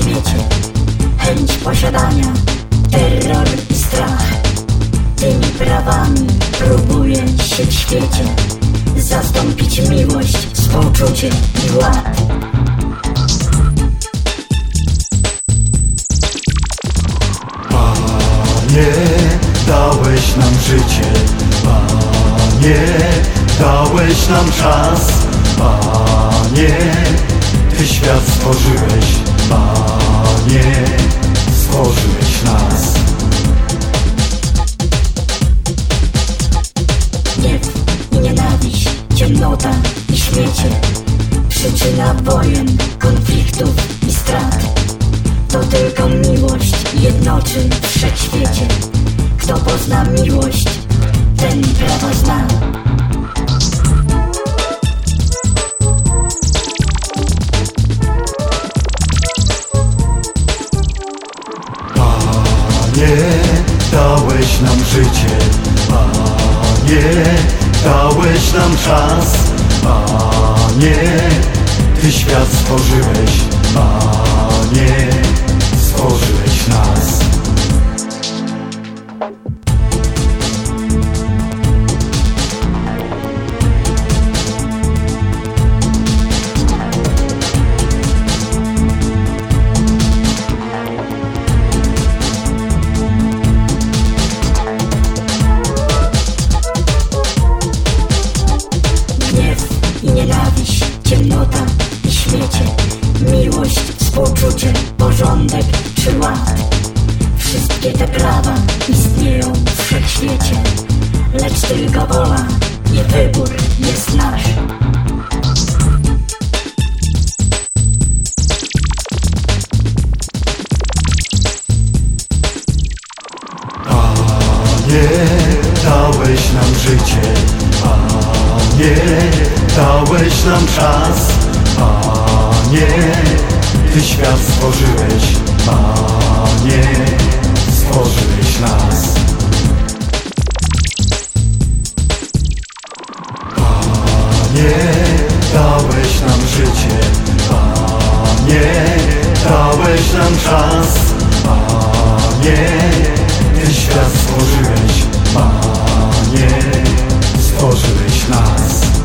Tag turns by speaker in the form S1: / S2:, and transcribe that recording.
S1: świecie. Chęć posiadania, terror i strach. Tymi prawami próbuje się w świecie zastąpić miłość, współczucie i ład.
S2: Panie, dałeś nam życie. Panie, dałeś nam czas. Panie, Ty świat stworzyłeś. Panie, stworzyłeś nas.
S1: Gniew i nienawiść, ciemnota i śmiecie, przyczyna wojen, konfliktów i strat. To tylko miłość jednoczy wszechświecie. Kto pozna miłość, ten prawo zna.
S2: Panie, dałeś nam życie. Panie, dałeś nam czas. Panie, Ty świat stworzyłeś. Panie, stworzyłeś nas.
S1: I nienawiść, ciemnota i śmiecie, miłość, współczucie, porządek czy ład. Wszystkie te prawa istnieją w wszechświecie, lecz tylko wola i wybór jest nasz.
S2: Panie, dałeś nam życie. Panie, dałeś nam czas. Panie, Ty świat stworzyłeś. Panie, stworzyłeś nas. Panie, dałeś nam życie. Panie, dałeś nam czas. Panie, Ty świat stworzyłeś. Panie, stworzyłeś nas.